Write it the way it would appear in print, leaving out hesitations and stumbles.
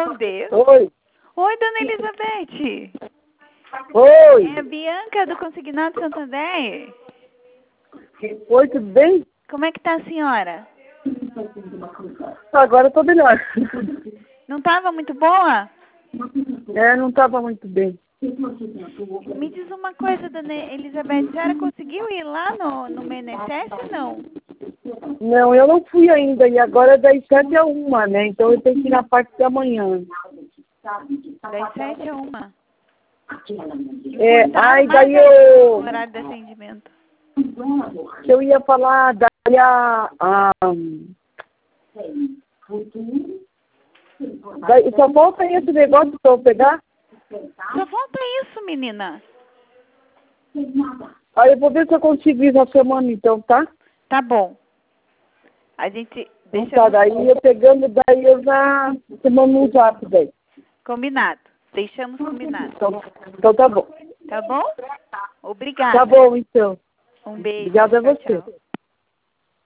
responde. Oi. Oi, dona Elizabeth. Oi. É a Bianca do Consignado Santander. Oi, tudo bem? Como é que tá a senhora? Agora eu tô melhor. Não estava muito boa? Não estava muito bem. Me diz uma coisa, dona Elizabeth, a senhora conseguiu ir lá no MNSS ou não? Não, eu não fui ainda. E agora é das 7 a 1, né? Então eu tenho que ir na parte da manhã. Das 7 a 1. Aí daí eu... O horário de atendimento. Eu ia falar daí daí, só falta esse negócio pra eu pegar. Só falta isso, menina. Aí eu vou ver se eu consigo ir na semana então, tá? Tá bom. A gente Então deixa tá, daí eu pegando, daí eu já te mando um zap daí. combinado. Deixamos combinado. Então tá bom. Tá bom? Obrigada. Tá bom, então. Um beijo. Obrigada a Tchau, você. tchau.